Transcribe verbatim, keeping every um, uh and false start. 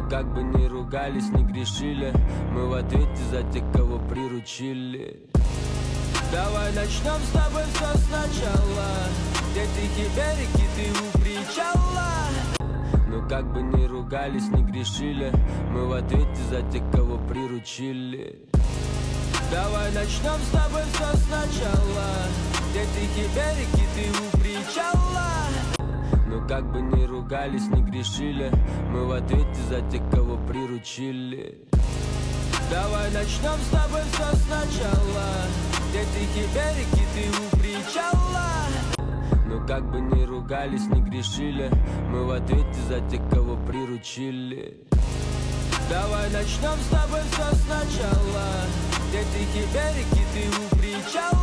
Ну как бы ни ругались, не грешили, мы в ответе за тех, кого приручили. Давай начнем с тобой все сначала. Где тихий берег и ты у причала. Ну как бы ни ругались, не грешили, мы в ответе за тех, кого приручили. Давай начнем с тобой все сначала. Где тихий берег и ты у причала. Ну как бы ни ругались, не грешили, мы в ответе за тех, кого приручили. Давай начнем с тобой все сначала. Где тихий берег и ты у причала. Ну как бы ни ругались, не грешили, мы в ответе за тех, кого приручили. Давай начнем с тобой все сначала. Где тихий берег и ты у причала.